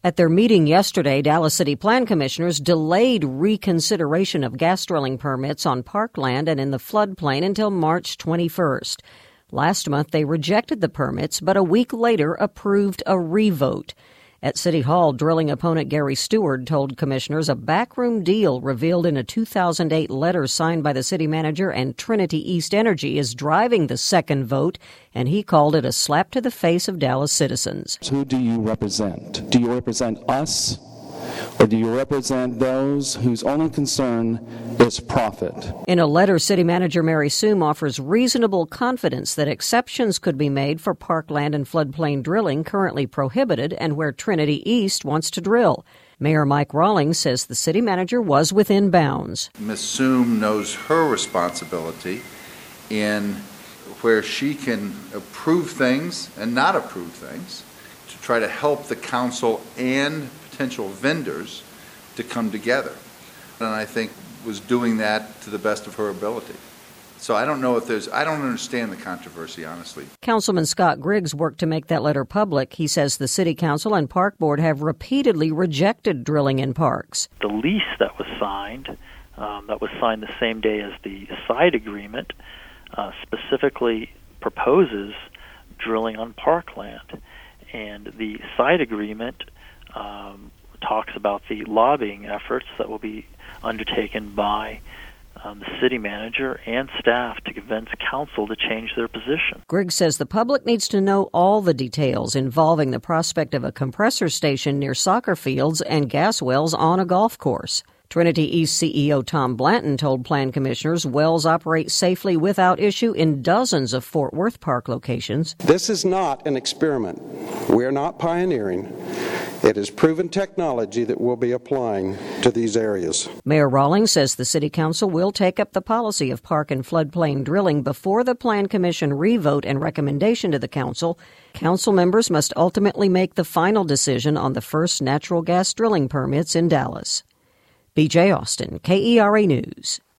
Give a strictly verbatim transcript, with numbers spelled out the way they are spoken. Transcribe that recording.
At their meeting yesterday, Dallas City Plan Commissioners delayed reconsideration of gas drilling permits on parkland and in the floodplain until March twenty-first. Last month, they rejected the permits, but a week later approved a revote. At City Hall, drilling opponent Gary Stewart told commissioners a backroom deal revealed in a two thousand eight letter signed by the city manager and Trinity East Energy is driving the second vote, and he called it a slap to the face of Dallas citizens. Who do you represent? Do you represent us, or do you represent those whose only concern is profit? In a letter, City Manager Mary Soom offers reasonable confidence that exceptions could be made for parkland and floodplain drilling currently prohibited and where Trinity East wants to drill. Mayor Mike Rawlings says the city manager was within bounds. Miz Soom knows her responsibility in where she can approve things and not approve things to try to help the council and potential vendors to come together. And I think was doing that to the best of her ability. So I don't know if there's, I don't understand the controversy, honestly. Councilman Scott Griggs worked to make that letter public. He says the City Council and Park Board have repeatedly rejected drilling in parks. The lease that was signed, um, that was signed the same day as the side agreement, uh, specifically proposes drilling on parkland. And the side agreement um, talks about the lobbying efforts that will be undertaken by um, the city manager and staff to convince council to change their position. Griggs says the public needs to know all the details involving the prospect of a compressor station near soccer fields and gas wells on a golf course. Trinity East C E O Tom Blanton told Plan Commissioners wells operate safely without issue in dozens of Fort Worth Park locations. This is not an experiment. We are not pioneering. It is proven technology that we'll be applying to these areas. Mayor Rawlings says the City Council will take up the policy of park and floodplain drilling before the Plan Commission revote and recommendation to the Council. Council members must ultimately make the final decision on the first natural gas drilling permits in Dallas. B J Austin, K E R A News.